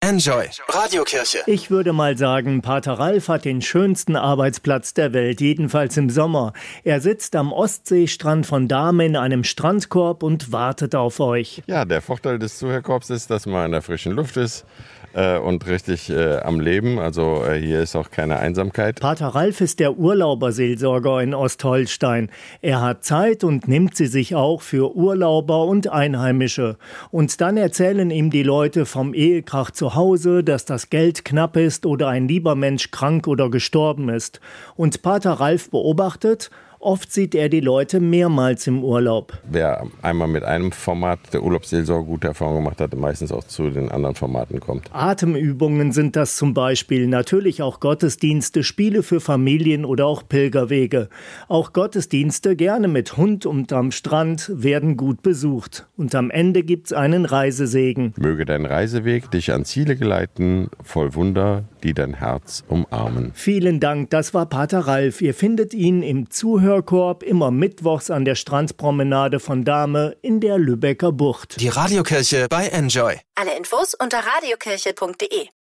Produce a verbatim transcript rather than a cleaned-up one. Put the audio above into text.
Enjoy Radiokirche. Ich würde mal sagen, Pater Ralf hat den schönsten Arbeitsplatz der Welt, jedenfalls im Sommer. Er sitzt am Ostseestrand von Dahme in einem Strandkorb und wartet auf euch. Ja, der Vorteil des Zuhörkorbs ist, dass man in der frischen Luft ist äh, und richtig äh, am Leben. Also äh, hier ist auch keine Einsamkeit. Pater Ralf ist der Urlauberseelsorger in Ostholstein. Er hat Zeit und nimmt sie sich auch für Urlauber und Einheimische. Und dann erzählen ihm die Leute vom Ehekrach zu Hause, dass das Geld knapp ist oder ein lieber Mensch krank oder gestorben ist. Und Pater Ralf beobachtet, oft sieht er die Leute mehrmals im Urlaub. Wer einmal mit einem Format der Urlaubsseelsorge gute Erfahrungen gemacht hat, meistens auch zu den anderen Formaten kommt. Atemübungen sind das zum Beispiel, natürlich auch Gottesdienste, Spiele für Familien oder auch Pilgerwege. Auch Gottesdienste, gerne mit Hund und am Strand, werden gut besucht. Und am Ende gibt's einen Reisesegen. Möge dein Reiseweg dich an Ziele geleiten, voll Wunder, die dein Herz umarmen. Vielen Dank, das war Pater Ralf. Ihr findet ihn im Zuhörkorb immer mittwochs an der Strandpromenade von Dahme in der Lübecker Bucht. Die Radiokirche bei Enjoy. Alle Infos unter radiokirche punkt de.